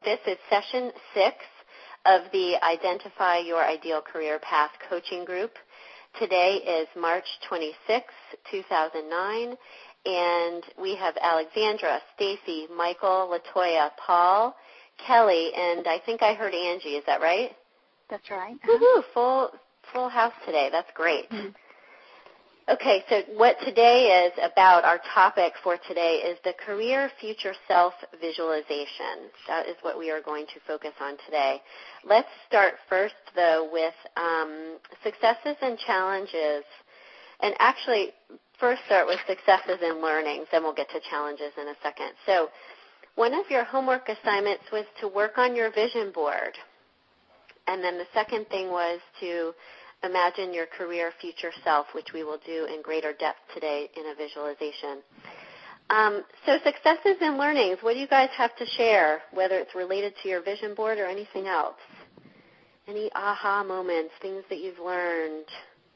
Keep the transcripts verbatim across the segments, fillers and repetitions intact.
This is session six of the Identify Your Ideal Career Path coaching group. Today is March twenty-sixth, two thousand nine, and we have Alexandra, Stacy, Michael, Latoya, Paul, Kelly, and I think I heard Angie. Is that right? That's right. Woohoo! Full full house today. That's great. Mm-hmm. Okay, so what today is about, our topic for today is the career future self visualization. That is what we are going to focus on today. Let's start first, though, with um, successes and challenges. And actually, first start with successes and learnings, then we'll get to challenges in a second. So one of your homework assignments was to work on your vision board. And then the second thing was to imagine your career future self, which we will do in greater depth today in a visualization. Um, so successes and learnings, what do you guys have to share, whether it's related to your vision board or anything else? Any aha moments, things that you've learned?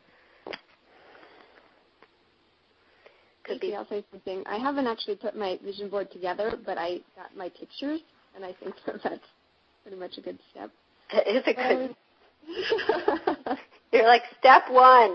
Could be. I'll say something. I haven't actually put my vision board together, but I got my pictures, and I think that that's pretty much a good step. That is a good step. You're like, step one.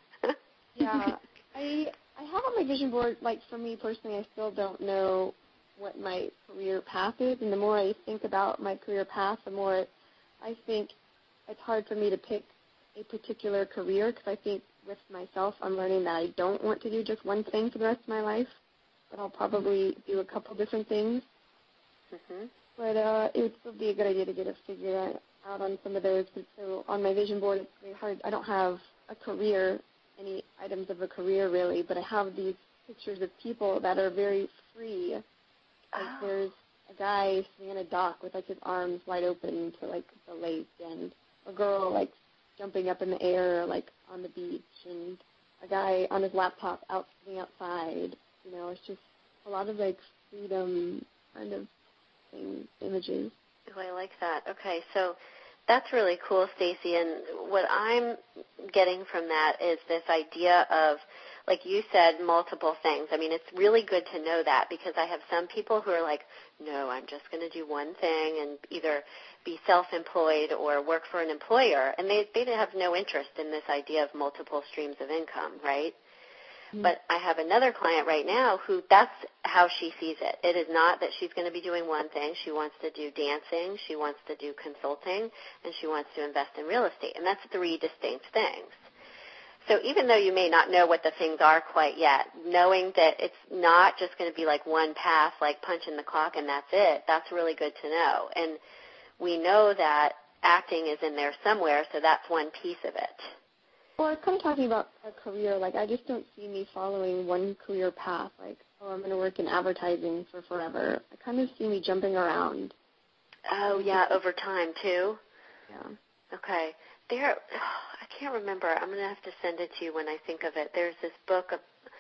Yeah. I I have on my vision board, like for me personally, I still don't know what my career path is. And the more I think about my career path, the more I think it's hard for me to pick a particular career, because I think with myself I'm learning that I don't want to do just one thing for the rest of my life, but I'll probably do a couple different things. Mm-hmm. But uh, it would still be a good idea to get a figure out on some of those. But so on my vision board, it's very hard. I don't have a career, any items of a career really, but I have these pictures of people that are very free. Like oh. There's a guy sitting on a dock with like his arms wide open to like the lake, and a girl like jumping up in the air like on the beach, and a guy on his laptop out sitting outside. You know, it's just a lot of like freedom kind of thing, images. Oh, I like that. Okay, so that's really cool, Stacy. And what I'm getting from that is this idea of, like you said, multiple things. I mean, it's really good to know that, because I have some people who are like, no, I'm just going to do one thing and either be self-employed or work for an employer. And they, they have no interest in this idea of multiple streams of income, right? But I have another client right now who that's how she sees it. It is not that she's going to be doing one thing. She wants to do dancing, she wants to do consulting, and she wants to invest in real estate. And that's three distinct things. So even though you may not know what the things are quite yet, knowing that it's not just going to be like one path, like punching the clock and that's it, that's really good to know. And we know that acting is in there somewhere, so that's one piece of it. Well, I was kind of talking about a career. Like, I just don't see me following one career path. Like, oh, I'm going to work in advertising for forever. I kind of see me jumping around. Oh, yeah, over time, too? Yeah. Okay. There, oh, I can't remember. I'm going to have to send it to you when I think of it. There's this book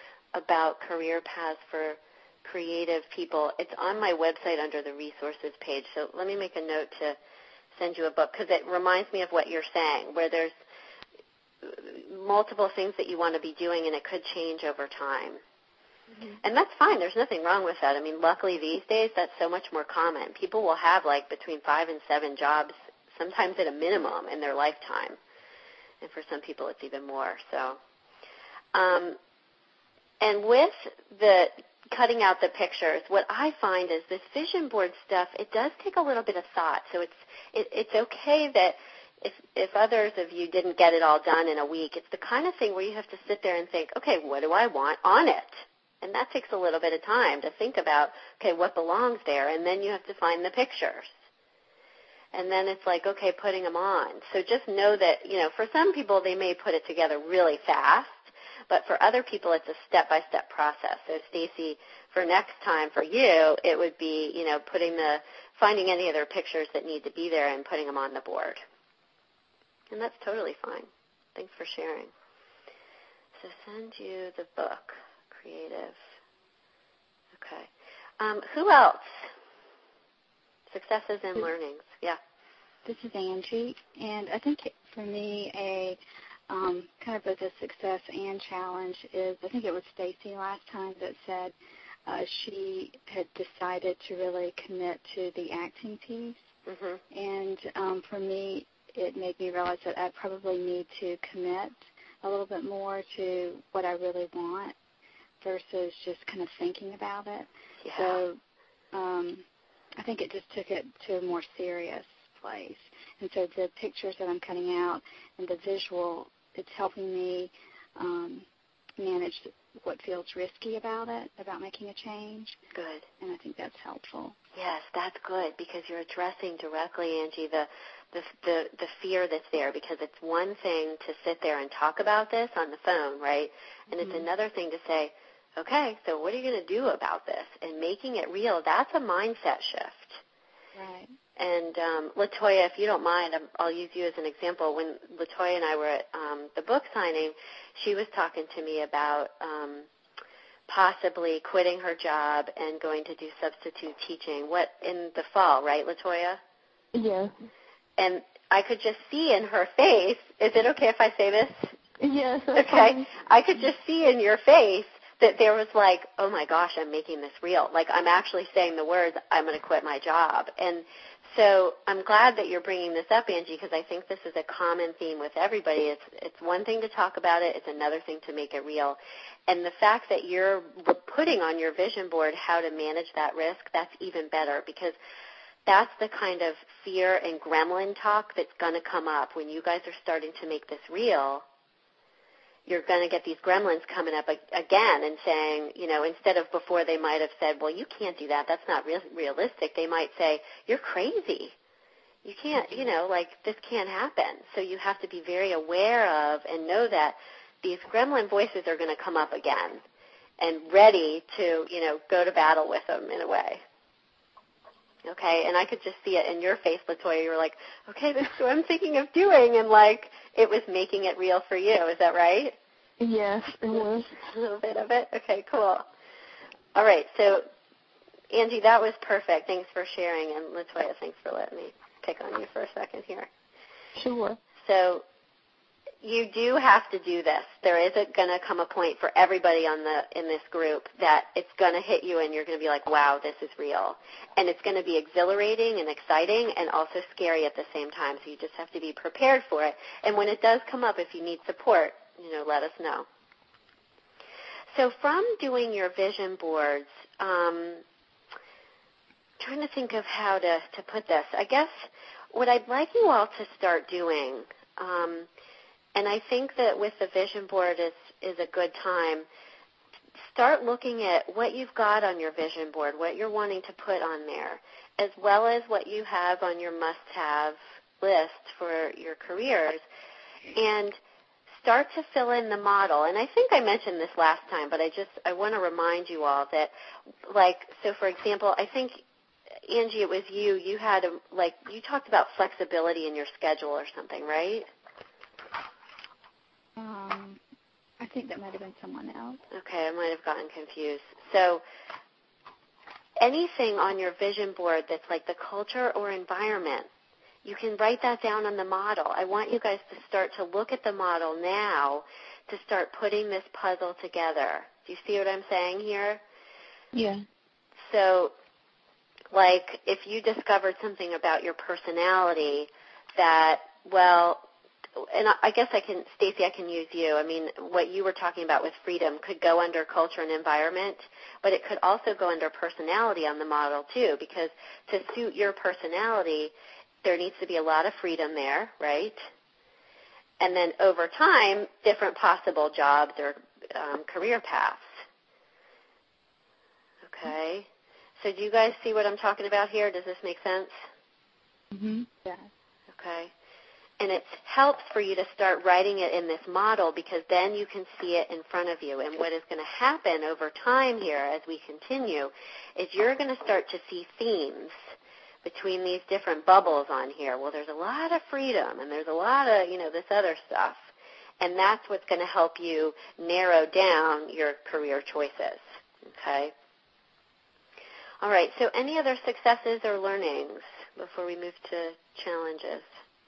about career paths for creative people. It's on my website under the resources page. So let me make a note to send you a book, because it reminds me of what you're saying, where there's multiple things that you want to be doing, and it could change over time. Mm-hmm. And that's fine. There's nothing wrong with that. I mean, luckily these days that's so much more common. People will have like between five and seven jobs, sometimes at a minimum, in their lifetime. And for some people it's even more. So, um, and with the cutting out the pictures, what I find is this vision board stuff, it does take a little bit of thought. So it's it, it's okay that If, if others of you didn't get it all done in a week, it's the kind of thing where you have to sit there and think, okay, what do I want on it? And that takes a little bit of time to think about, okay, what belongs there? And then you have to find the pictures. And then it's like, okay, putting them on. So just know that, you know, for some people they may put it together really fast, but for other people it's a step-by-step process. So, Stacy, for next time for you, it would be, you know, putting the, finding any other pictures that need to be there and putting them on the board. And that's totally fine. Thanks for sharing. So send you the book, Creative. Okay. Um, who else? Successes and learnings. Yeah. This is Angie, and I think for me a um, kind of both a success and challenge is, I think it was Stacy last time that said, uh, she had decided to really commit to the acting piece. Mm-hmm. And um, for me, it made me realize that I probably need to commit a little bit more to what I really want versus just kind of thinking about it. Yeah. So um, I think it just took it to a more serious place. And so the pictures that I'm cutting out and the visual, it's helping me um, manage what feels risky about it, about making a change. Good. And I think that's helpful. Yes, that's good because you're addressing directly, Angie, the, the the the fear that's there, because it's one thing to sit there and talk about this on the phone, right? And Mm-hmm. it's another thing to say, okay, so what are you going to do about this? And making it real, that's a mindset shift. Right. And um, LaToya, if you don't mind, I'm, I'll use you as an example. When LaToya and I were at um, the book signing, she was talking to me about um, possibly quitting her job and going to do substitute teaching. What in the fall, right, LaToya? Yeah. And I could just see in her face. Is it okay if I say this? Yes. Okay. Fine. I could just see in your face that there was like, oh my gosh, I'm making this real. Like I'm actually saying the words, I'm going to quit my job. And so I'm glad that you're bringing this up, Angie, because I think this is a common theme with everybody. It's it's one thing to talk about it. It's another thing to make it real. And the fact that you're putting on your vision board how to manage that risk, that's even better, because that's the kind of fear and gremlin talk that's going to come up when you guys are starting to make this real. You're going to get these gremlins coming up again and saying, you know, instead of before they might have said, well, you can't do that. That's not real, realistic. They might say, you're crazy. You can't, you know, like this can't happen. So you have to be very aware of and know that these gremlin voices are going to come up again and ready to, you know, go to battle with them in a way. Okay, and I could just see it in your face, LaToya. You were like, okay, this is what I'm thinking of doing, and like it was making it real for you. Is that right? Yes, it was. A little bit of it? Okay, cool. All right, so Angie, that was perfect. Thanks for sharing, and LaToya, thanks for letting me pick on you for a second here. Sure. So you do have to do this. There is going to come a point for everybody on the in this group that it's going to hit you and you're going to be like, wow, this is real. And it's going to be exhilarating and exciting and also scary at the same time. So you just have to be prepared for it. And when it does come up, if you need support, you know, let us know. So from doing your vision boards, um, trying to think of how to, to put this, I guess what I'd like you all to start doing, um, and I think that with the vision board is, is a good time, start looking at what you've got on your vision board, what you're wanting to put on there, as well as what you have on your must-have list for your careers, and start to fill in the model. And I think I mentioned this last time, but I just I want to remind you all that, like, so for example, I think, Angie, it was you, you had, a, like, you talked about flexibility in your schedule or something, right? Um, I think that might have been someone else. Okay, I might have gotten confused. So anything on your vision board that's like the culture or environment, you can write that down on the model. I want you guys to start to look at the model now to start putting this puzzle together. Do you see what I'm saying here? Yeah. So, like, if you discovered something about your personality that, well, and I guess I can, Stacey, I can use you. I mean, what you were talking about with freedom could go under culture and environment, but it could also go under personality on the model too, because to suit your personality, there needs to be a lot of freedom there, right? And then over time, different possible jobs or um, career paths. Okay. So do you guys see what I'm talking about here? Does this make sense? Mm-hmm. Yeah. Okay. And it helps for you to start writing it in this model because then you can see it in front of you. And what is going to happen over time here as we continue is you're going to start to see themes between these different bubbles on here. Well, there's a lot of freedom and there's a lot of, you know, this other stuff. And that's what's going to help you narrow down your career choices. Okay? All right, so any other successes or learnings before we move to challenges?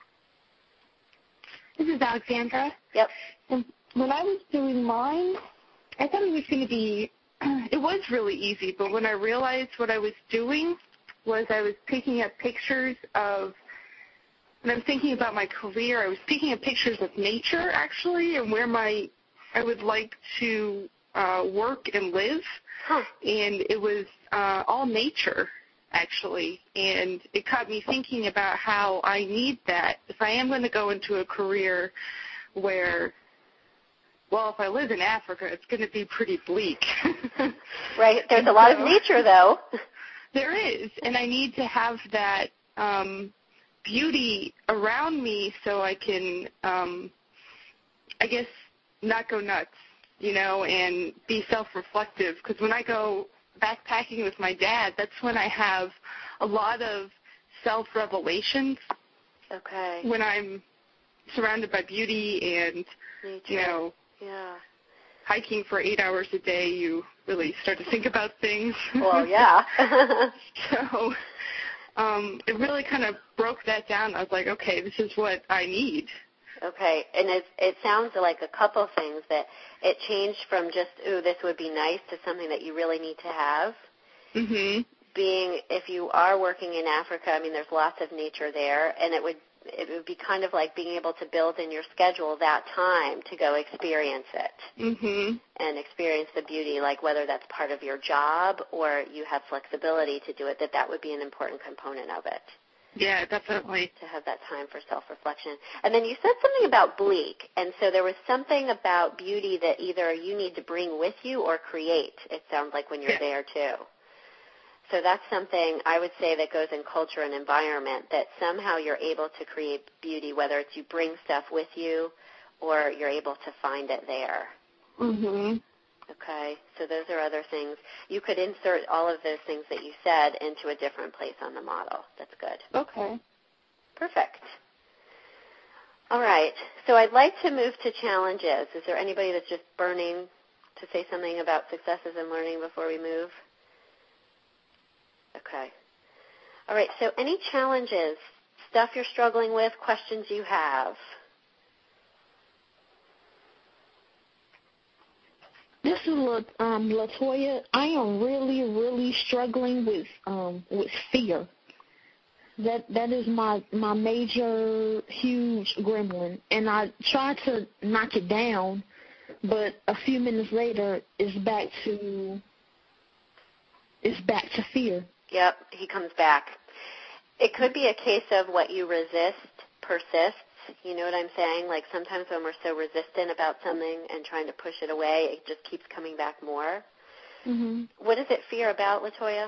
This is Alexandra. Yep. And when I was doing mine, I thought it was going to be it was really easy, but when I realized what I was doing was I was picking up pictures of, when I was thinking about my career, I was picking up pictures of nature, actually, and where my, I would like to uh, work and live, huh. and it was uh, all nature, actually, and it got me thinking about how I need that. If I am going to go into a career where, well, if I live in Africa, it's going to be pretty bleak. Right. There's a lot so, of nature, though. There is, and I need to have that um, beauty around me so I can, um, I guess, not go nuts, you know, and be self-reflective. Because when I go backpacking with my dad, that's when I have a lot of self-revelations. Okay. When I'm surrounded by beauty and, nature. you know, yeah. hiking for eight hours a day, you really start to think about things. Well, yeah. So um, it really kind of broke that down. I was like, okay, this is what I need. Okay, and it, it sounds like a couple things, that it changed from just, ooh, this would be nice, to something that you really need to have. Mm-hmm. Being, if you are working in Africa, I mean, there's lots of nature there, and it would it would be kind of like being able to build in your schedule that time to go experience it. Mm-hmm. And experience the beauty, like whether that's part of your job or you have flexibility to do it, that that would be an important component of it. Yeah, definitely. To have that time for self-reflection. And then you said something about bleak, and so there was something about beauty that either you need to bring with you or create, it sounds like, when you're yeah. there too. So that's something I would say that goes in culture and environment, that somehow you're able to create beauty, whether it's you bring stuff with you or you're able to find it there. Mm-hmm. Okay, so those are other things. You could insert all of those things that you said into a different place on the model. That's good. Okay. Perfect. All right, so I'd like to move to challenges. Is there anybody that's just burning to say something about successes and learning before we move? Okay. All right, so any challenges, stuff you're struggling with, questions you have? This is La, um, Latoya. I am really, really struggling with um, with fear. That that is my my major, huge gremlin, and I try to knock it down, but a few minutes later, it's back to it's back to fear. Yep, he comes back. It could be a case of what you resist persists. You know what I'm saying? Like sometimes when we're so resistant about something and trying to push it away, it just keeps coming back more. Mm-hmm. What is it fear about, Latoya?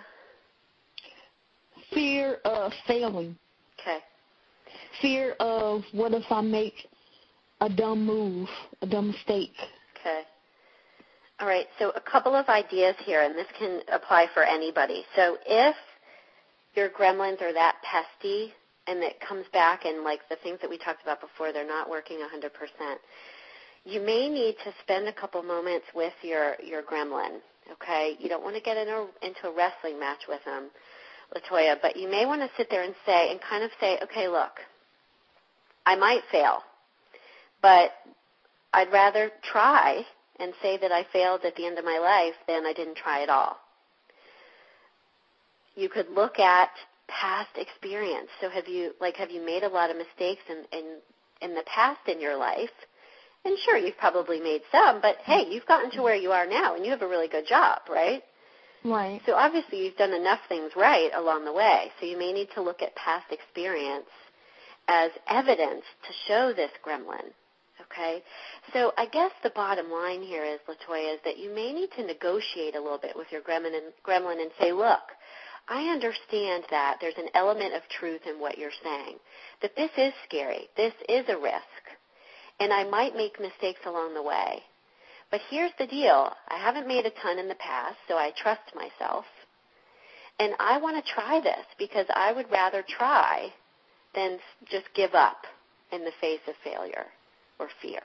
Fear of failing. Okay. Fear of what if I make a dumb move, a dumb mistake. Okay. All right, so a couple of ideas here, and this can apply for anybody. So if your gremlins are that pesty and it comes back and, like, the things that we talked about before, they're not working one hundred percent, you may need to spend a couple moments with your, your gremlin, okay? You don't want to get in a, into a wrestling match with them, Latoya, but you may want to sit there and say, and kind of say, okay, look, I might fail, but I'd rather try and say that I failed at the end of my life than I didn't try at all. You could look at past experience. So have you, like, have you made a lot of mistakes in, in, in the past in your life? And sure, you've probably made some, but hey, you've gotten to where you are now, and you have a really good job, right? Right. So obviously you've done enough things right along the way. So you may need to look at past experience as evidence to show this gremlin. Okay? So I guess the bottom line here is, Latoya, is that you may need to negotiate a little bit with your gremlin and, gremlin and say, look, I understand that there's an element of truth in what you're saying, that this is scary, this is a risk, and I might make mistakes along the way. But here's the deal. I haven't made a ton in the past, so I trust myself, and I want to try this because I would rather try than just give up in the face of failure or fear.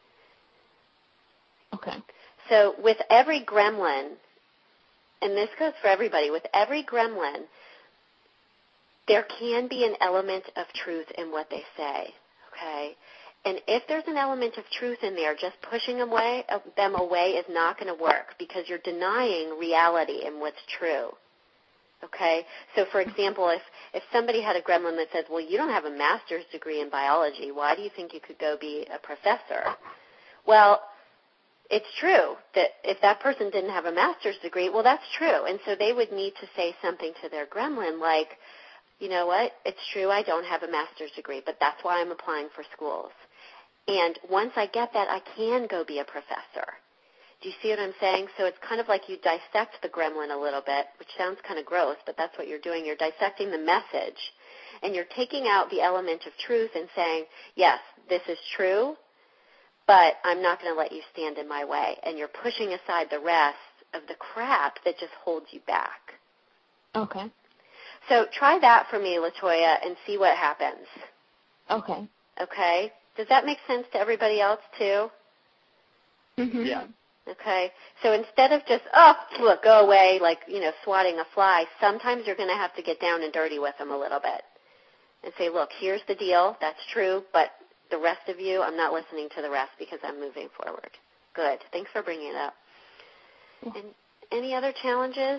Okay. So with every gremlin, and this goes for everybody, with every gremlin, there can be an element of truth in what they say, okay? And if there's an element of truth in there, just pushing them away, uh, them away is not going to work because you're denying reality and what's true. Okay? So, for example, if, if somebody had a gremlin that says, well, you don't have a master's degree in biology, why do you think you could go be a professor? Well, it's true that if that person didn't have a master's degree, well, that's true. And so they would need to say something to their gremlin like, you know what, it's true I don't have a master's degree, but that's why I'm applying for schools. And once I get that, I can go be a professor. Do you see what I'm saying? So it's kind of like you dissect the gremlin a little bit, which sounds kind of gross, but that's what you're doing. You're dissecting the message, and you're taking out the element of truth and saying, yes, this is true, but I'm not going to let you stand in my way. And you're pushing aside the rest of the crap that just holds you back. Okay. So try that for me, LaToya, and see what happens. Okay. Okay? Does that make sense to everybody else, too? Mm-hmm. Yeah. Okay? So instead of just, oh, look, go away, like, you know, swatting a fly, sometimes you're going to have to get down and dirty with them a little bit and say, look, here's the deal. That's true, but the rest of you, I'm not listening to the rest because I'm moving forward. Good. Thanks for bringing it up. And any other challenges?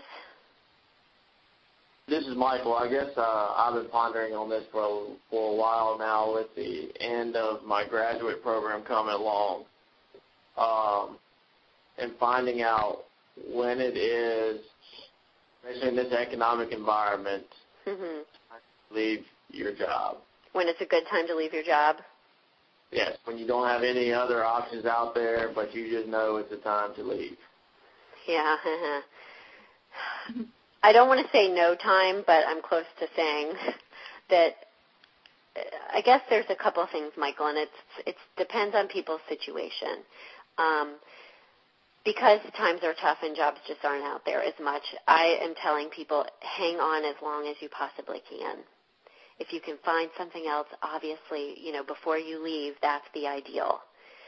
This is Michael. I guess uh, I've been pondering on this for a, for a while now with the end of my graduate program coming along, um, and finding out when it is, especially in this economic environment, Mm-hmm. leave your job. When it's a good time to leave your job? Yes, when you don't have any other options out there, but you just know it's the time to leave. Yeah. I don't want to say no time, but I'm close to saying that I guess there's a couple of things, Michael, and it's it depends on people's situation. Um, because times are tough and jobs just aren't out there as much, I am telling people hang on as long as you possibly can. If you can find something else, obviously, you know, before you leave, that's the ideal.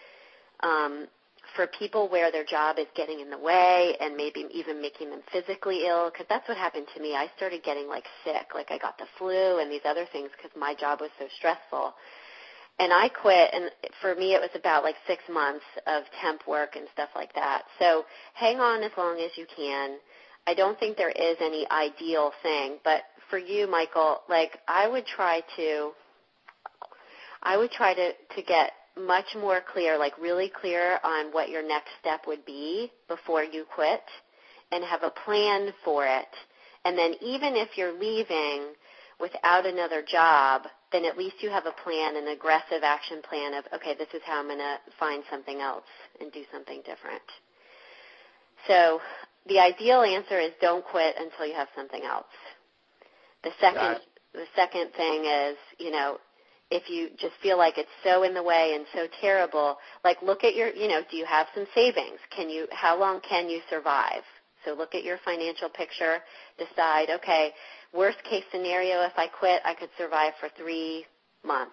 Um, for people where their job is getting in the way and maybe even making them physically ill, because that's what happened to me. I started getting, like, sick. Like, I got the flu and these other things because my job was so stressful. And I quit, and for me it was about, like, six months of temp work and stuff like that. So hang on as long as you can. I don't think there is any ideal thing, but for you, Michael, like, I would try to, I would try to, to get much more clear, like really clear on what your next step would be before you quit and have a plan for it. And then even if you're leaving without another job, then at least you have a plan, an aggressive action plan of, okay, this is how I'm going to find something else and do something different. So the ideal answer is don't quit until you have something else. The second, the second thing is, you know, if you just feel like it's so in the way and so terrible, like look at your, you know, do you have some savings? Can you, how long can you survive? So look at your financial picture, decide, okay, worst case scenario, if I quit, I could survive for three months.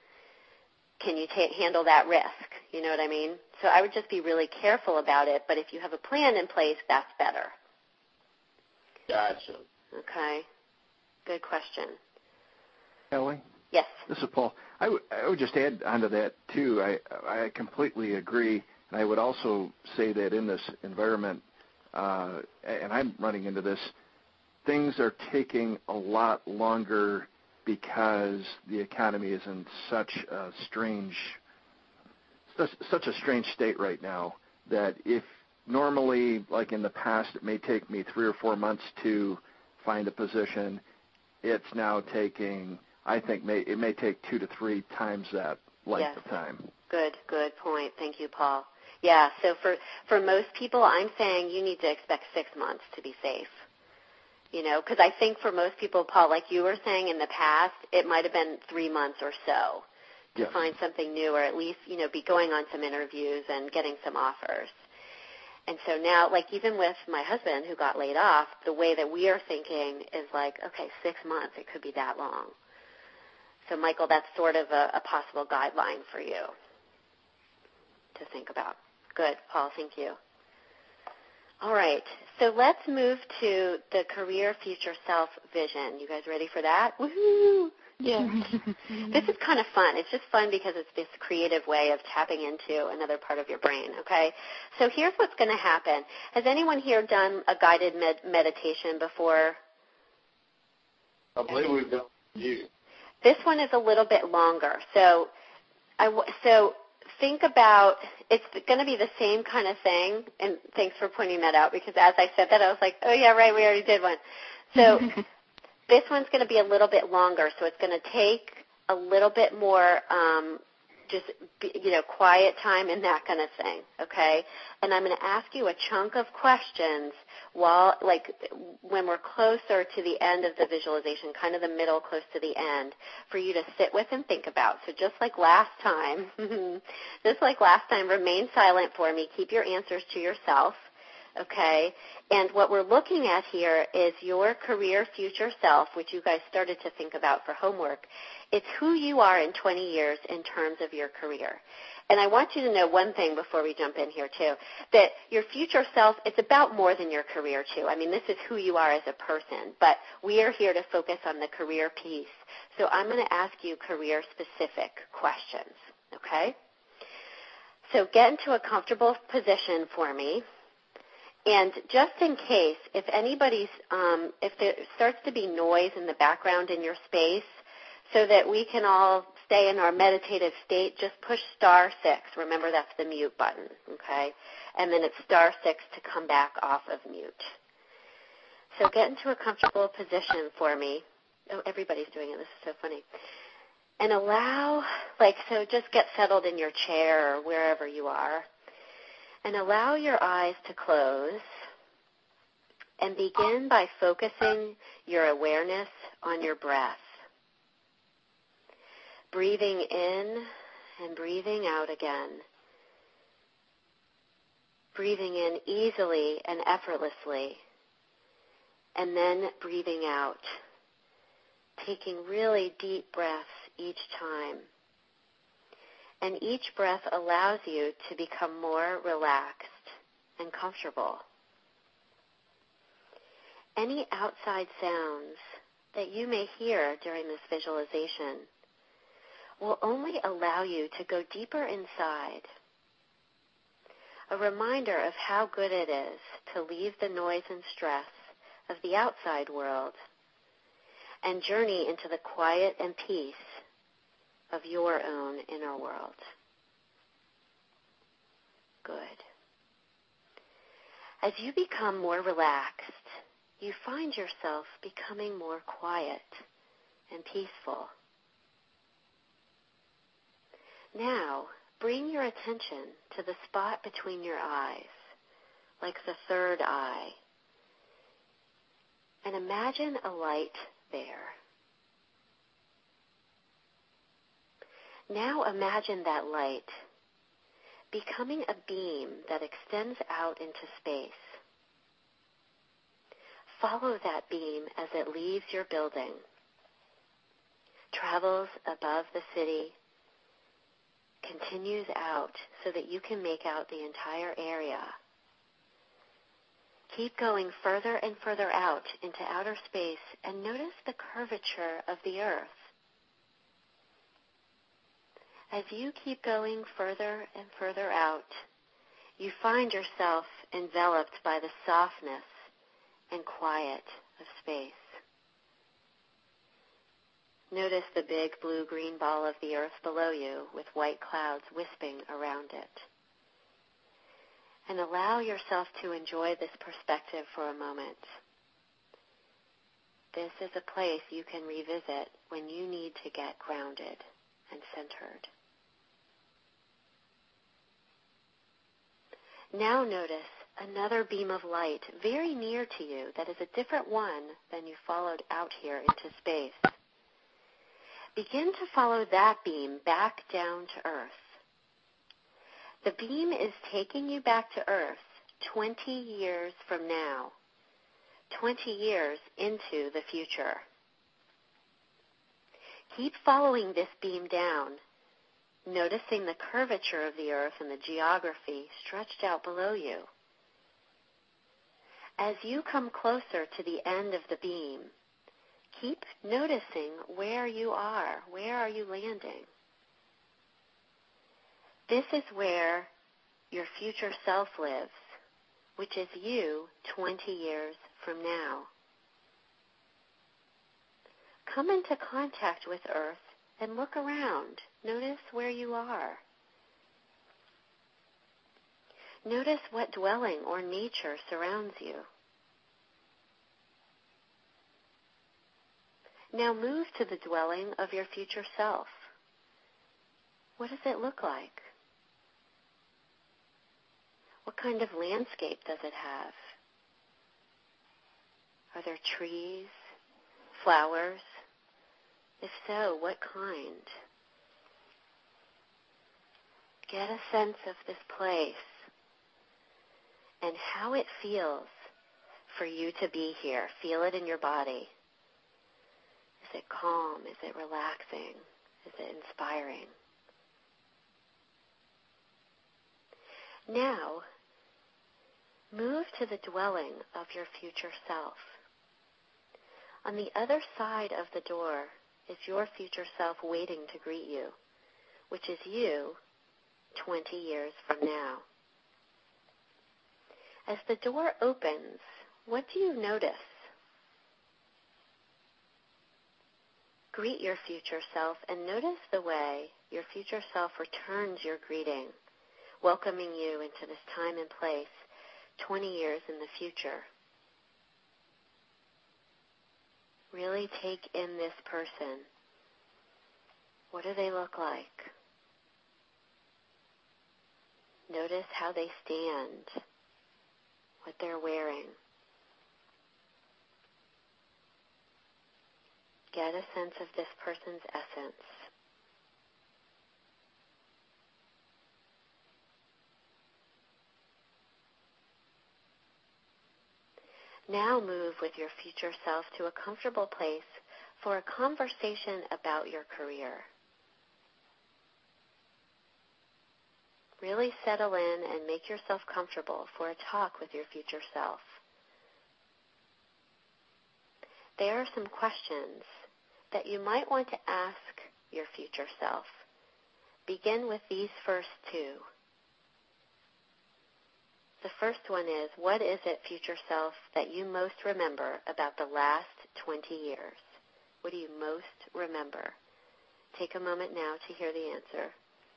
Can you ta- handle that risk? You know what I mean? So I would just be really careful about it, but if you have a plan in place, that's better. Gotcha. Okay. Good question. Ellie? Yes. This is Paul. I, w- I would just add onto that, too. I, I completely agree. And I would also say that in this environment, uh, and I'm running into this, things are taking a lot longer because the economy is in such a strange, such, such a strange state right now that if normally, like in the past, it may take me three or four months to find a position, it's now taking, I think, may, it may take two to three times that length Yes. of time. Good, good point. Thank you, Paul. Yeah, so for, for most people, I'm saying you need to expect six months to be safe. You know, because I think for most people, Paul, like you were saying in the past, it might have been three months or so to Yes. find something new or at least, you know, be going on some interviews and getting some offers. And so now, like even with my husband who got laid off, the way that we are thinking is like, okay, six months, it could be that long. So, Michael, that's sort of a, a possible guideline for you to think about. Good, Paul, thank you. All right, so let's move to the career future self vision. You guys ready for that? Woohoo! Yeah. This is kind of fun. It's just fun because it's this creative way of tapping into another part of your brain, okay? So here's what's going to happen. Has anyone here done a guided med- meditation before? I believe we've done you. This one is a little bit longer. So, I w- so think about, it's going to be the same kind of thing, and thanks for pointing that out, because as I said that, I was like, oh, yeah, right, we already did one. So this one's going to be a little bit longer, so it's going to take a little bit more um, just, you know, quiet time and that kind of thing, okay? And I'm going to ask you a chunk of questions while, like, when we're closer to the end of the visualization, kind of the middle, close to the end, for you to sit with and think about. So just like last time, just like last time, remain silent for me. Keep your answers to yourself. Okay, and what we're looking at here is your career future self, which you guys started to think about for homework. It's who you are in twenty years in terms of your career. And I want you to know one thing before we jump in here, too, that your future self, it's about more than your career, too. I mean, this is who you are as a person, but we are here to focus on the career piece. So I'm going to ask you career-specific questions, okay? So get into a comfortable position for me. And just in case, if anybody's, um, if there starts to be noise in the background in your space, so that we can all stay in our meditative state, just push star six. Remember, that's the mute button, okay? And then it's star six to come back off of mute. So get into a comfortable position for me. Oh, everybody's doing it. This is so funny. And allow, like, so just get settled in your chair or wherever you are. And allow your eyes to close and begin by focusing your awareness on your breath. Breathing in and breathing out again. Breathing in easily and effortlessly. And then breathing out. Taking really deep breaths each time. And each breath allows you to become more relaxed and comfortable. Any outside sounds that you may hear during this visualization will only allow you to go deeper inside. A reminder of how good it is to leave the noise and stress of the outside world and journey into the quiet and peace of your own inner world. Good. As you become more relaxed, you find yourself becoming more quiet and peaceful. Now, bring your attention to the spot between your eyes, like the third eye, and imagine a light there. Now imagine that light becoming a beam that extends out into space. Follow that beam as it leaves your building, travels above the city, continues out so that you can make out the entire area. Keep going further and further out into outer space and notice the curvature of the earth. As you keep going further and further out, you find yourself enveloped by the softness and quiet of space. Notice the big blue-green ball of the earth below you with white clouds wisping around it. And allow yourself to enjoy this perspective for a moment. This is a place you can revisit when you need to get grounded and centered. Now notice another beam of light very near to you that is a different one than you followed out here into space. Begin to follow that beam back down to earth. The beam is taking you back to earth twenty years from now, twenty years into the future. Keep following this beam down, noticing the curvature of the earth and the geography stretched out below you. As you come closer to the end of the beam, keep noticing where you are. Where are you landing? This is where your future self lives, which is you twenty years from now. Come into contact with Earth and look around. Notice where you are. Notice what dwelling or nature surrounds you. Now move to the dwelling of your future self. What does it look like? What kind of landscape does it have? Are there trees, flowers? If so, what kind? Get a sense of this place and how it feels for you to be here. Feel it in your body. Is it calm? Is it relaxing? Is it inspiring? Now, move to the dwelling of your future self. On the other side of the door is your future self waiting to greet you, which is you twenty years from now. As the door opens, what do you notice? Greet your future self and notice the way your future self returns your greeting, welcoming you into this time and place twenty years in the future. Really take in this person. What do they look like? Notice how they stand, what they're wearing. Get a sense of this person's essence. Now move with your future self to a comfortable place for a conversation about your career. Really settle in and make yourself comfortable for a talk with your future self. There are some questions that you might want to ask your future self. Begin with these first two. The first one is, what is it, future self, that you most remember about the last twenty years? What do you most remember? Take a moment now to hear the answer.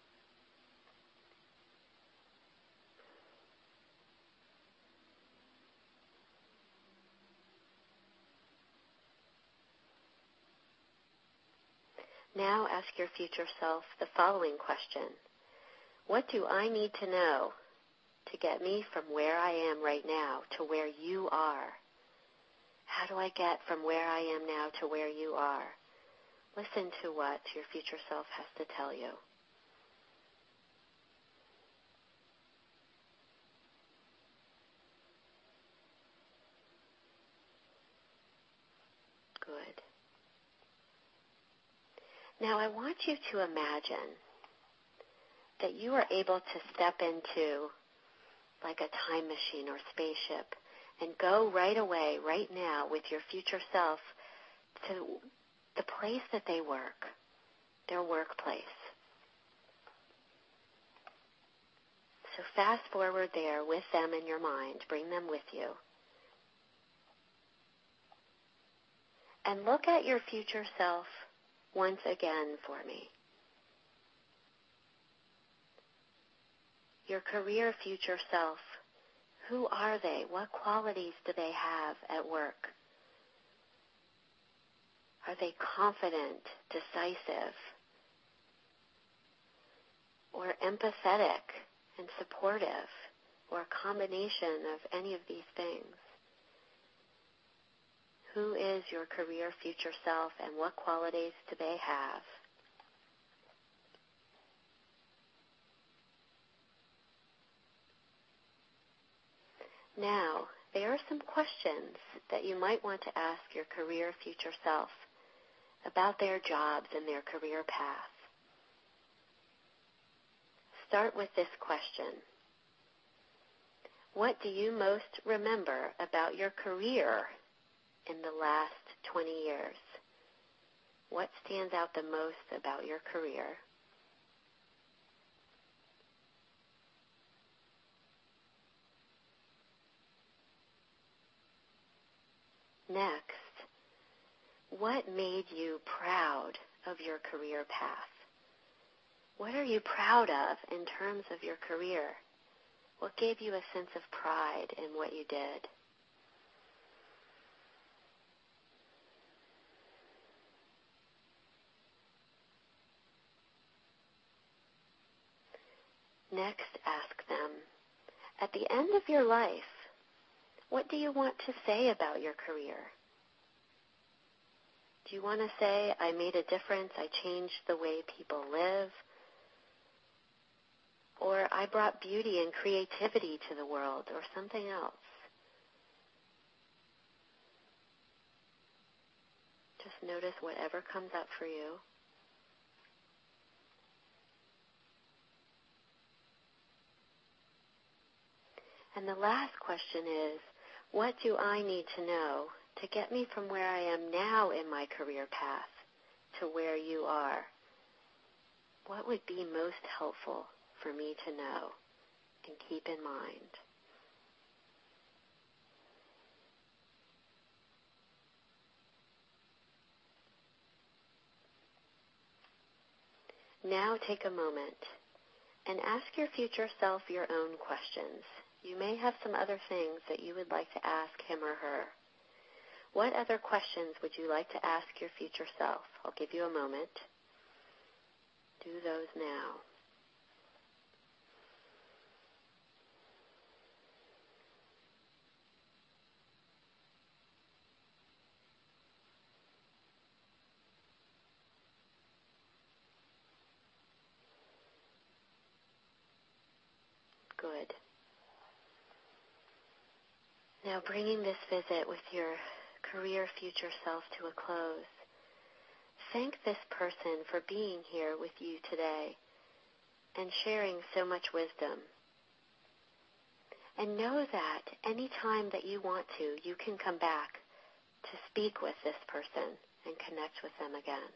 Now ask your future self the following question. What do I need to know to get me from where I am right now to where you are? How do I get from where I am now to where you are? Listen to what your future self has to tell you. Good. Now I want you to imagine that you are able to step into like a time machine or spaceship and go right away, right now, with your future self to the place that they work, their workplace. So fast forward there with them in your mind. Bring them with you. And look at your future self once again for me. Your career future self, who are they? What qualities do they have at work? Are they confident, decisive, or empathetic and supportive, or a combination of any of these things? Who is your career future self, and what qualities do they have? Now, there are some questions that you might want to ask your career future self about their jobs and their career path. Start with this question. What do you most remember about your career in the last twenty years? What stands out the most about your career? Next, what made you proud of your career path? What are you proud of in terms of your career? What gave you a sense of pride in what you did? Next, ask them, at the end of your life, what do you want to say about your career? Do you want to say, I made a difference, I changed the way people live? Or I brought beauty and creativity to the world, or something else? Just notice whatever comes up for you. And the last question is, what do I need to know to get me from where I am now in my career path to where you are? What would be most helpful for me to know and keep in mind? Now take a moment and ask your future self your own questions. You may have some other things that you would like to ask him or her. What other questions would you like to ask your future self? I'll give you a moment. Do those now. Good. Now bringing this visit with your career future self to a close, thank this person for being here with you today and sharing so much wisdom. And know that any time that you want to, you can come back to speak with this person and connect with them again.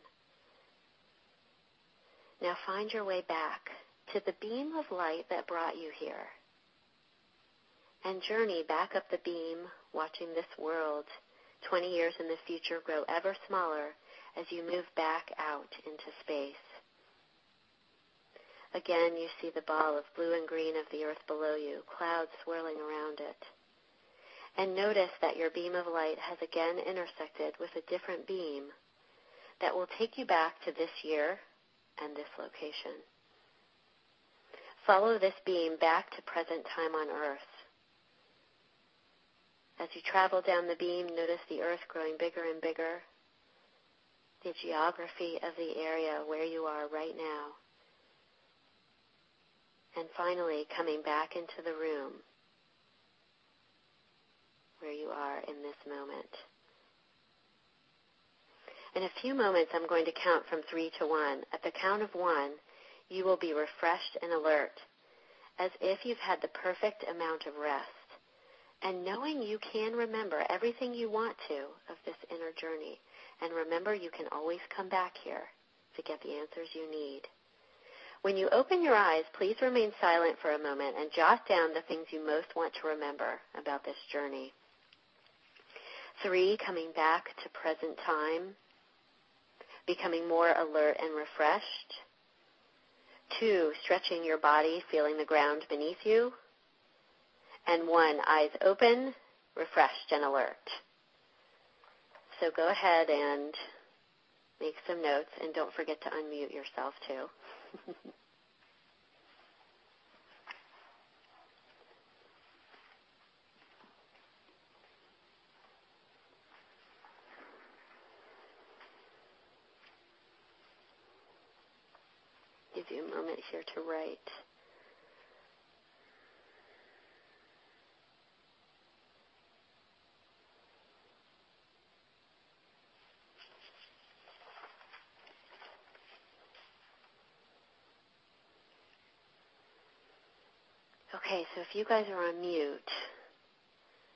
Now find your way back to the beam of light that brought you here, and journey back up the beam, watching this world twenty years in the future grow ever smaller as you move back out into space. Again, you see the ball of blue and green of the earth below you, clouds swirling around it. And notice that your beam of light has again intersected with a different beam that will take you back to this year and this location. Follow this beam back to present time on earth. As you travel down the beam, notice the earth growing bigger and bigger, the geography of the area where you are right now, and finally coming back into the room where you are in this moment. In a few moments, I'm going to count from three to one. At the count of one, you will be refreshed and alert, as if you've had the perfect amount of rest, and knowing you can remember everything you want to of this inner journey. And remember, you can always come back here to get the answers you need. When you open your eyes, please remain silent for a moment and jot down the things you most want to remember about this journey. Three, coming back to present time, becoming more alert and refreshed. Two, stretching your body, feeling the ground beneath you. And one, eyes open, refreshed and alert. So go ahead and make some notes, and don't forget to unmute yourself too. Give you a moment here to write. Okay, so if you guys are on mute,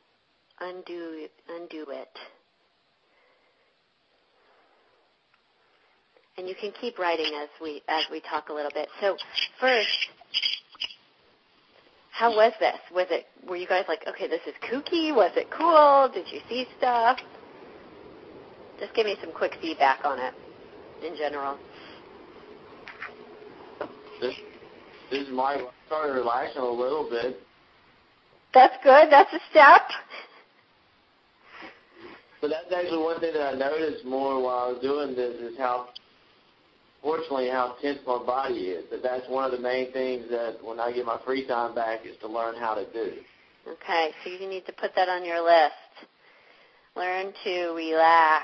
undo undo it. And you can keep writing as we as we talk a little bit. So first, how was this? Was it, were you guys like, okay, this is kooky? Was it cool? Did you see stuff? Just give me some quick feedback on it in general. This, this is my, I started relaxing a little bit. That's good. That's a step. But that's actually one thing that I noticed more while I was doing this is how, fortunately, how tense my body is. But that's one of the main things that when I get my free time back is to learn how to do. Okay, so you need to put that on your list. Learn to relax.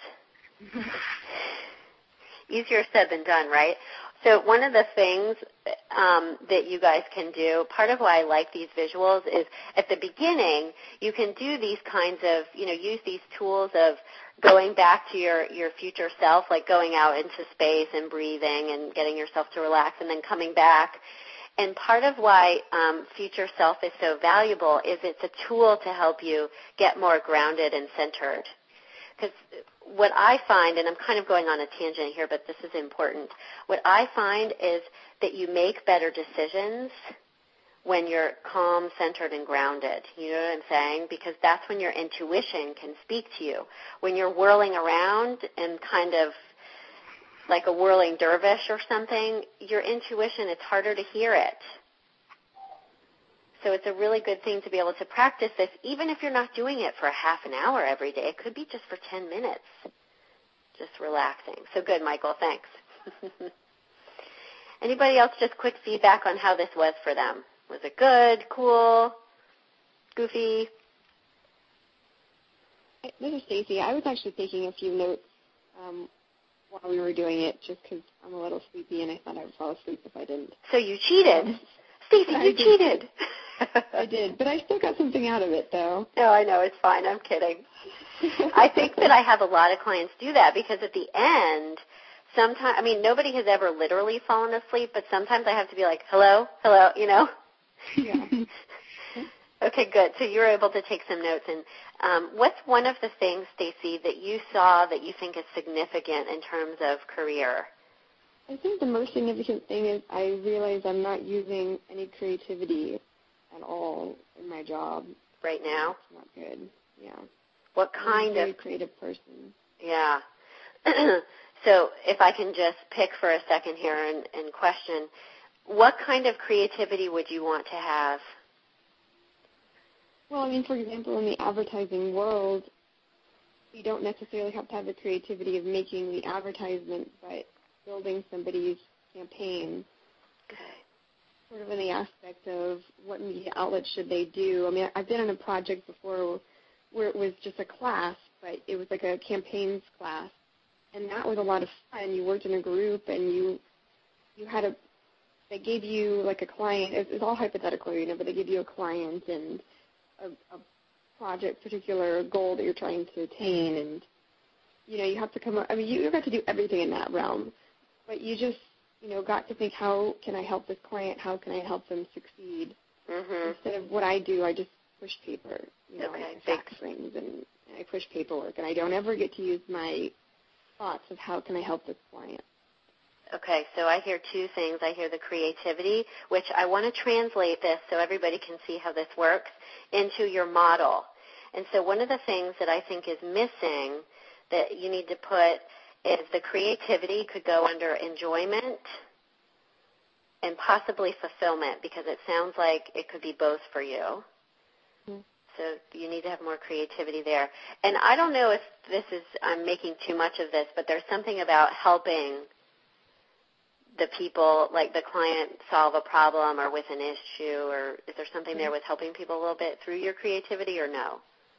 Easier said than done, right? So one of the things um, that you guys can do, part of why I like these visuals is at the beginning, you can do these kinds of, you know, use these tools of going back to your, your future self, like going out into space and breathing and getting yourself to relax and then coming back. And part of why um, future self is so valuable is it's a tool to help you get more grounded and centered. Because what I find, and I'm kind of going on a tangent here, but this is important, what I find is that you make better decisions when you're calm, centered, and grounded. You know what I'm saying? Because that's when your intuition can speak to you. When you're whirling around and kind of like a whirling dervish or something, your intuition, it's harder to hear it. So it's a really good thing to be able to practice this, even if you're not doing it for a half an hour every day. It could be just for ten minutes, just relaxing. So good, Michael. Thanks. Anybody else, just quick feedback on how this was for them? Was it good, cool, goofy? This is Stacy. I was actually taking a few notes um, while we were doing it just because I'm a little sleepy and I thought I would fall asleep if I didn't. So you cheated. Um, Stacy, you cheated. I did, but I still got something out of it, though. No, I know. It's fine. I'm kidding. I think that I have a lot of clients do that because at the end, sometimes, I mean, nobody has ever literally fallen asleep, but sometimes I have to be like, hello, hello, you know? Yeah. Okay, good. So you were able to take some notes. And um, what's one of the things, Stacy, that you saw that you think is significant in terms of career? I think the most significant thing is I realize I'm not using any creativity at all in my job. Right now? It's not good, yeah. What kind I'm a very of... creative person. Yeah. So if I can just pick for a second here and, and question, what kind of creativity would you want to have? Well, I mean, for example, in the advertising world, you don't necessarily have to have the creativity of making the advertisement, but building somebody's campaign. Okay. Sort of in the aspect of what media outlets should they do. I mean, I've been on a project before where it was just a class, but it was like a campaigns class, and that was a lot of fun. You worked in a group, and you you had a they gave you like a client. It's, it's all hypothetical, you know, but they give you a client and a, a project, particular goal that you're trying to attain, and you know, you have to come up. I mean, you, you got to do everything in that realm, but you just you know, got to think, how can I help this client? How can I help them succeed? Mm-hmm. Instead of what I do, I just push paper. You know, okay. I fax things and, and I push paperwork, and I don't ever get to use my thoughts of how can I help this client. Okay, so I hear two things. I hear the creativity, which I want to translate this so everybody can see how this works, into your model. And so one of the things that I think is missing that you need to put is the creativity could go under enjoyment and possibly fulfillment, because it sounds like it could be both for you. Mm-hmm. So you need to have more creativity there. And I don't know if this is, I'm making too much of this, but there's something about helping the people, like the client, solve a problem or with an issue, or is there something there with helping people a little bit through your creativity, or no?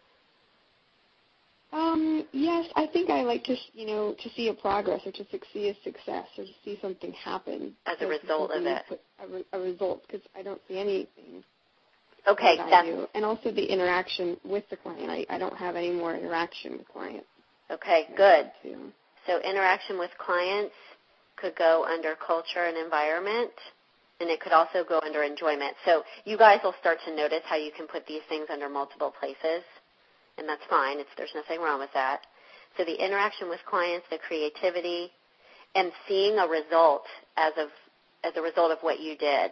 Um, yes, I think I like to, you know, to see a progress or to see a success or to see something happen. As a result of it. A, re- a result, because I don't see anything. Okay. That That's, I do. And also the interaction with the client. I, I don't have any more interaction with clients. Okay, good. So interaction with clients could go under culture and environment, and it could also go under enjoyment. So you guys will start to notice how you can put these things under multiple places. And that's fine. It's, there's nothing wrong with that. So the interaction with clients, the creativity, and seeing a result as of as a result of what you did.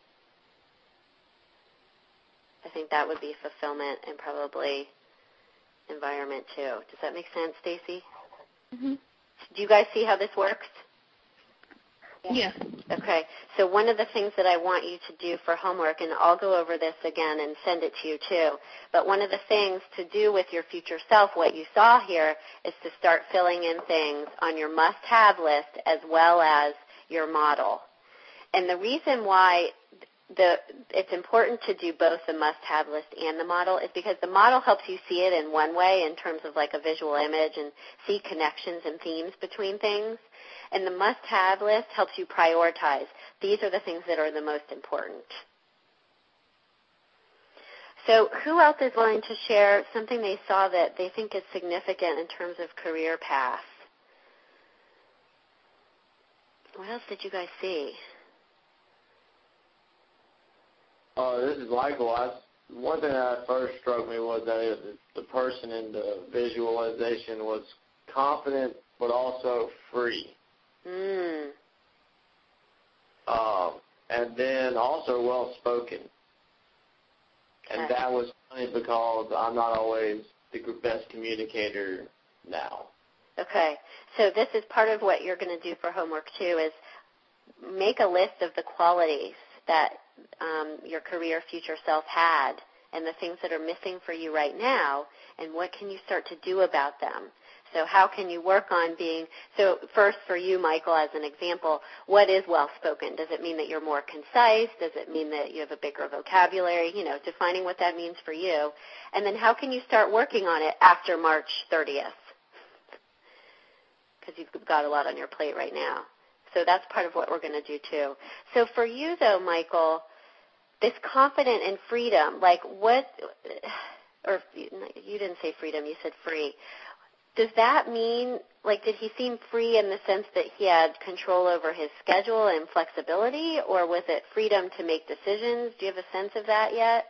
I think that would be fulfillment and probably environment too. Does that make sense, Stacy? Mm-hmm. Do you guys see how this works? Yeah. Okay. So one of the things that I want you to do for homework, and I'll go over this again and send it to you too, but one of the things to do with your future self, what you saw here, is to start filling in things on your must-have list as well as your model. And the reason why the it's important to do both the must-have list and the model is because the model helps you see it in one way in terms of like a visual image and see connections and themes between things. And the must-have list helps you prioritize. These are the things that are the most important. So who else is willing to share something they saw that they think is significant in terms of career path? What else did you guys see? Uh, this is likewise. One thing that first struck me was that it, the person in the visualization was confident but also free. Mm. Um, and then also well-spoken. And Okay. that was funny because I'm not always the best communicator now. Okay. So this is part of what you're going to do for homework, too, is make a list of the qualities that um, your career future self had and the things that are missing for you right now, and what can you start to do about them. So how can you work on being, so first for you, Michael, as an example, what is well-spoken? Does it mean that you're more concise? Does it mean that you have a bigger vocabulary? You know, defining what that means for you. And then how can you start working on it after March thirtieth? Because you've got a lot on your plate right now. So that's part of what we're going to do too. So for you, though, Michael, this confident and freedom, like what, or you didn't say freedom, you said free. Does that mean, like, did he seem free in the sense that he had control over his schedule and flexibility, or was it freedom to make decisions? Do you have a sense of that yet?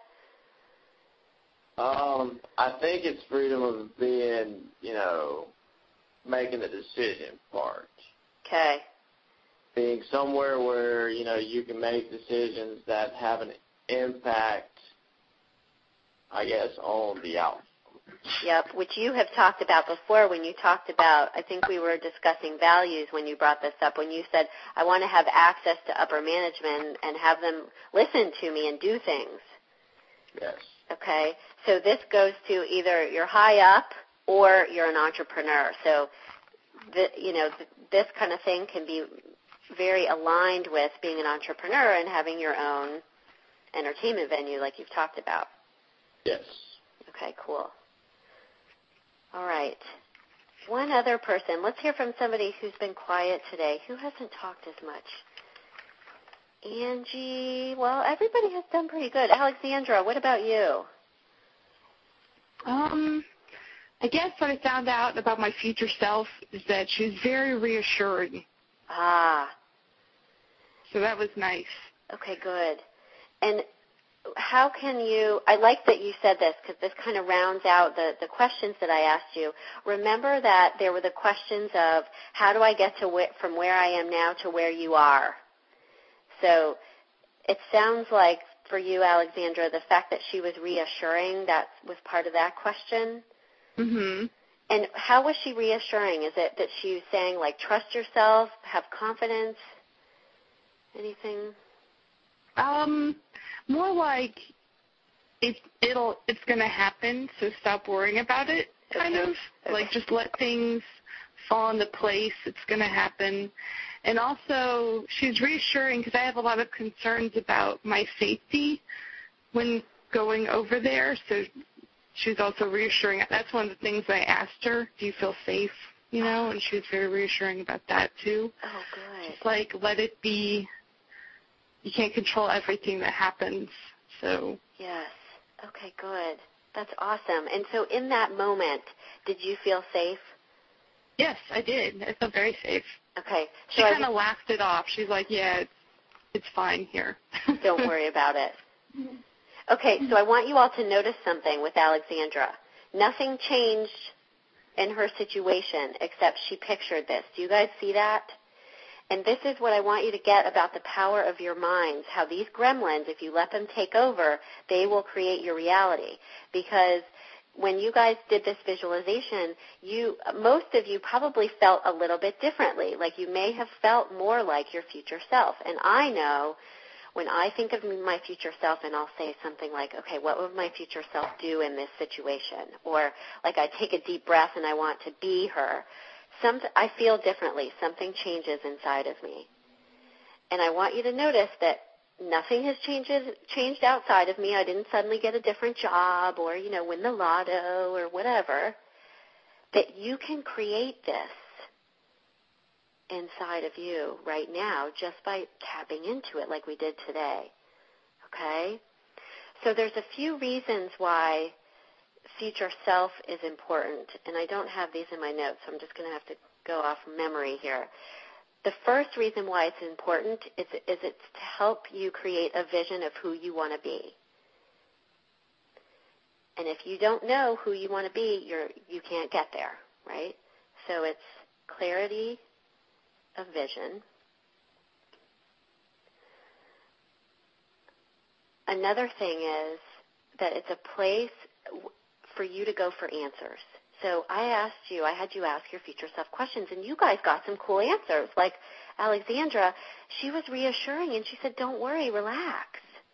Um, I think it's freedom of being, you know, making the decision part. Okay. Being somewhere where, you know, you can make decisions that have an impact, I guess, on the outcome. Yep, which you have talked about before when you talked about, I think we were discussing values when you brought this up, when you said, I want to have access to upper management and have them listen to me and do things. Yes. Okay, so this goes to either you're high up or you're an entrepreneur. So, the, you know, th- this kind of thing can be very aligned with being an entrepreneur and having your own entertainment venue like you've talked about. Yes. Okay, cool. All right. One other person. Let's hear from somebody who's been quiet today. Who hasn't talked as much? Angie. Well, everybody has done pretty good. Alexandra, what about you? Um, I guess what I found out about my future self is that she was very reassuring. Ah. So that was nice. Okay, good. And how can you, I like that you said this because this kind of rounds out the, the questions that I asked you. Remember that there were the questions of how do I get to wh- from where I am now to where you are? So it sounds like for you, Alexandra, the fact that she was reassuring, that was part of that question. Mm-hmm. And how was she reassuring? Is it that she was saying, like, trust yourself, have confidence, anything? Um, more like it, it'll, it's going to happen, so stop worrying about it, kind Okay. of. Okay. Like, just let things fall into place. It's going to happen. And also, she's reassuring because I have a lot of concerns about my safety when going over there, so she was also reassuring. That's one of the things I asked her, do you feel safe, you know, and she was very reassuring about that, too. Oh, good. Just like, let it be. You can't control everything that happens, so. Yes. Okay, good. That's awesome. And so in that moment, did you feel safe? Yes, I did. I felt very safe. Okay. She So kind of laughed it off. She's like, yeah, it's, it's fine here. don't worry about it. Okay, so I want you all to notice something with Alexandra. Nothing changed in her situation except she pictured this. Do you guys see that? And this is what I want you to get about the power of your minds, how these gremlins, if you let them take over, they will create your reality. Because when you guys did this visualization, you, most of you probably felt a little bit differently. Like you may have felt more like your future self. And I know when I think of my future self and I'll say something like, okay, what would my future self do in this situation? Or like I take a deep breath and I want to be her. Some, I feel differently. Something changes inside of me. And I want you to notice that nothing has changed, changed outside of me. I didn't suddenly get a different job or, you know, win the lotto or whatever. That you can create this inside of you right now just by tapping into it like we did today. Okay? So there's a few reasons why future self is important, and I don't have these in my notes, so I'm just going to have to go off memory here. The first reason why it's important is, is it's to help you create a vision of who you want to be. And if you don't know who you want to be, you're, you can't get there, right? So it's clarity of vision. Another thing is that it's a place for you to go for answers. So I asked you, I had you ask your future self questions, and you guys got some cool answers. Like Alexandra, she was reassuring, and she said, don't worry, relax.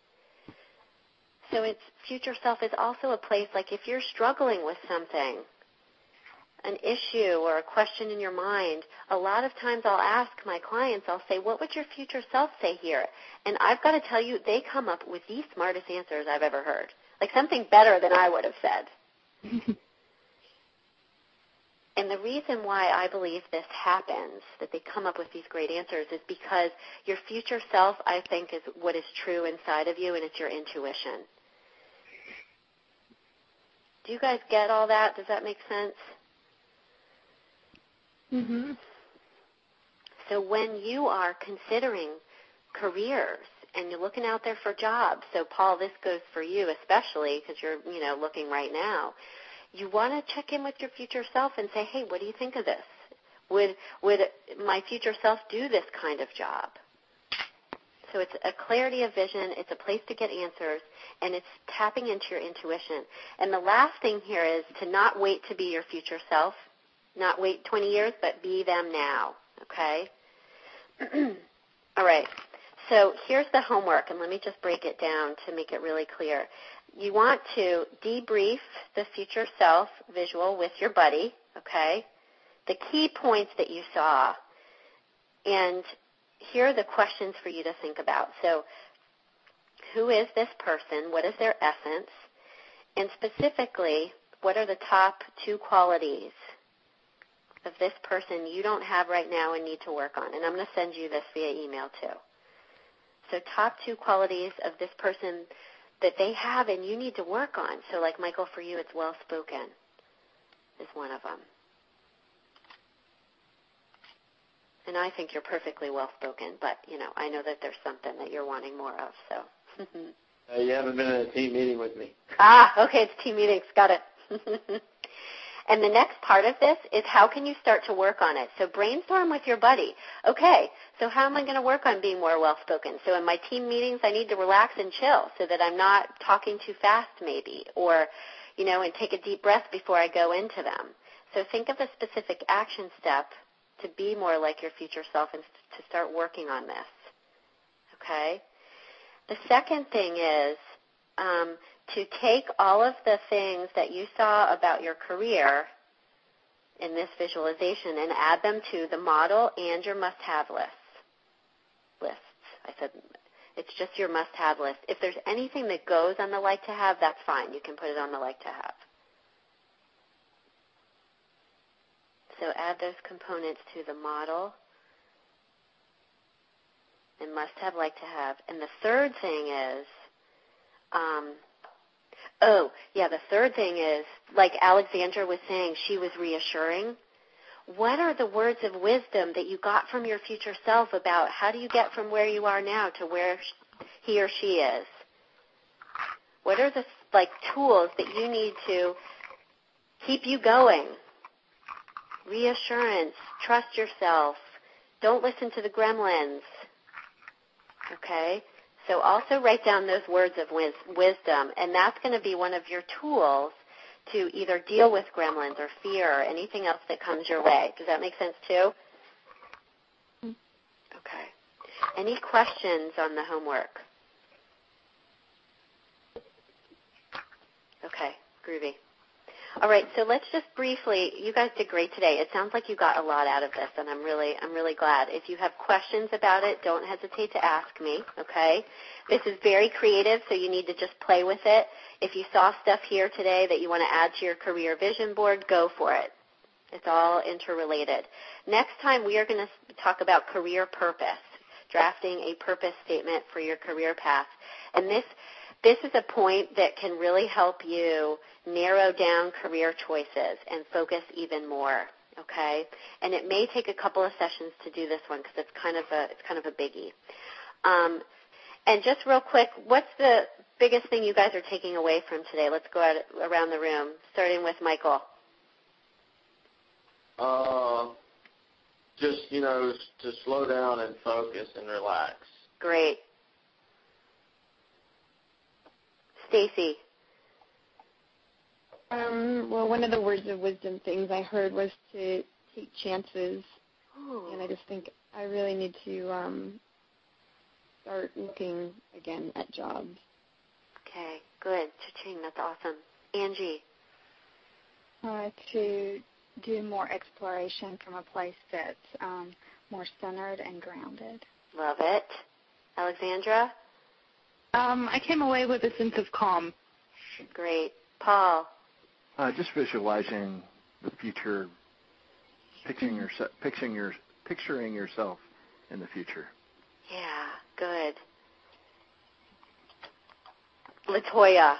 So it's future self is also a place, like if you're struggling with something, an issue or a question in your mind, a lot of times I'll ask my clients, I'll say, what would your future self say here? And I've got to tell you, they come up with the smartest answers I've ever heard, like something better than I would have said. And the reason why I believe this happens, that they come up with these great answers, is because your future self, I think, is what is true inside of you, and it's your intuition. Do you guys get all that? Does that make sense? Mm-hmm. So when you are considering careers and you're looking out there for jobs, so Paul, this goes for you especially because you're, you know, looking right now. You want to check in with your future self and say, hey, what do you think of this? Would would my future self do this kind of job? So it's a clarity of vision. It's a place to get answers, and it's tapping into your intuition. And the last thing here is to not wait to be your future self, not wait twenty years, but be them now, okay? All right. So here's the homework, and let me just break it down to make it really clear. You want to debrief the future self visual with your buddy, okay? The key points that you saw. And here are the questions for you to think about. So who is this person? What is their essence? And specifically, what are the top two qualities of this person you don't have right now and need to work on? And I'm going to send you this via email too. So top two qualities of this person that they have and you need to work on. So like Michael, for you, it's well-spoken is one of them. And I think you're perfectly well-spoken, but, you know, I know that there's something that you're wanting more of, so. uh, you haven't been in a team meeting with me. Ah, okay, it's team meetings. Got it. And the next part of this is how can you start to work on it? So brainstorm with your buddy. Okay, so how am I going to work on being more well-spoken? So in my team meetings, I need to relax and chill so that I'm not talking too fast maybe, or, you know, and take a deep breath before I go into them. So think of a specific action step to be more like your future self and to start working on this, okay? The second thing is um, to take all of the things that you saw about your career in this visualization and add them to the model and your must-have lists. Lists. I said it's just your must-have list. If there's anything that goes on the like-to-have, that's fine. You can put it on the like-to-have. So add those components to the model and must-have, like-to-have. And the third thing is, um, oh, yeah, the third thing is, like Alexandra was saying, she was reassuring. What are the words of wisdom that you got from your future self about how do you get from where you are now to where he or she is? What are the, like, tools that you need to keep you going? Reassurance, trust yourself, Don't listen to the gremlins. Okay? So also write down those words of wis- wisdom, and that's going to be one of your tools to either deal with gremlins or fear or anything else that comes your way. Does that make sense too? Okay. Any questions on the homework? Okay, groovy. All right, so let's just briefly, you guys did great today. It sounds like you got a lot out of this, and I'm really, I'm really glad. If you have questions about it, don't hesitate to ask me, okay? This is very creative, so you need to just play with it. If you saw stuff here today that you want to add to your career vision board, go for it. It's all interrelated. Next time, we are going to talk about career purpose, drafting a purpose statement for your career path. And this This is a point that can really help you narrow down career choices and focus even more, okay? And it may take a couple of sessions to do this one because it's kind of a it's kind of a biggie. Um, and just real quick, what's the biggest thing you guys are taking away from today? Let's go out around the room, starting with Michael. Uh, just, you know, to slow down and focus and relax. Great. Stacy. Um, well, one of the words of wisdom things I heard was to take chances, Ooh. and I just think I really need to um, start looking again at jobs. Okay, good. Cha-ching, that's awesome. Angie. Uh, to do more exploration from a place that's um, more centered and grounded. Love it. Alexandra? Um, I came away with a sense of calm. Great. Paul? Uh, just visualizing the future, picturing, your, picturing, your, picturing yourself in the future. Yeah, good. LaToya?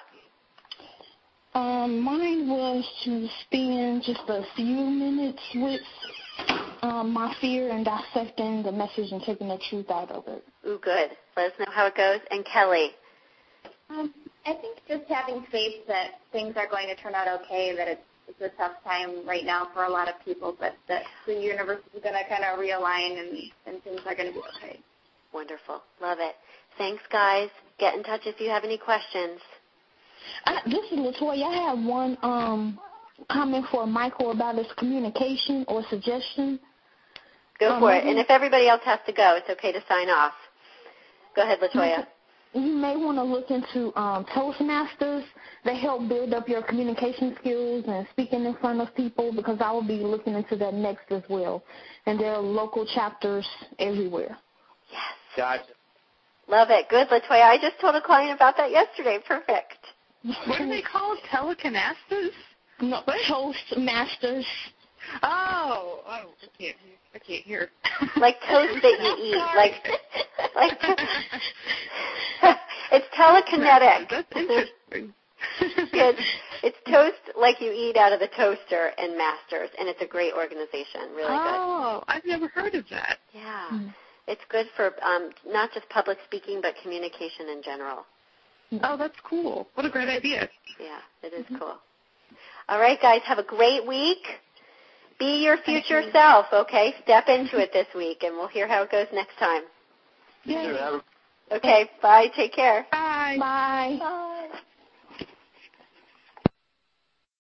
Um, mine was to spend just a few minutes with um, my fear and dissecting the message and taking the truth out of it. Ooh, good. Let us know how it goes. And Kelly? Um, I think just having faith that things are going to turn out okay, that it's, it's a tough time right now for a lot of people, but that the universe is going to kind of realign and, and things are going to be okay. Wonderful. Love it. Thanks, guys. Get in touch if you have any questions. I, this is LaToya. I have one um, comment for Michael about his communication or suggestion. Go um, for it. And if everybody else has to go, it's okay to sign off. Go ahead, LaToya. You may want to look into um, Toastmasters. They help build up your communication skills and speaking in front of people, because I will be looking into that next as well. And there are local chapters everywhere. Yes. Gotcha. Love it. Good, LaToya. I just told a client about that yesterday. Perfect. What are they called? Telekinastas? No, Toastmasters. Oh, oh, I can't, I can't hear. Like toast that you eat. Like, like it's telekinetic. That's interesting. It's, it's toast like you eat out of the toaster and Masters, and it's a great organization. Really good. Oh, I've never heard of that. Yeah. Mm-hmm. It's good for um, not just public speaking, but communication in general. Oh, that's cool. What a great idea. Yeah, it is Mm-hmm. cool. All right, guys, have a great week. Be your future self, okay? Step into it this week, and we'll hear how it goes next time. Yeah. Okay, bye. Take care. Bye. Bye. Bye.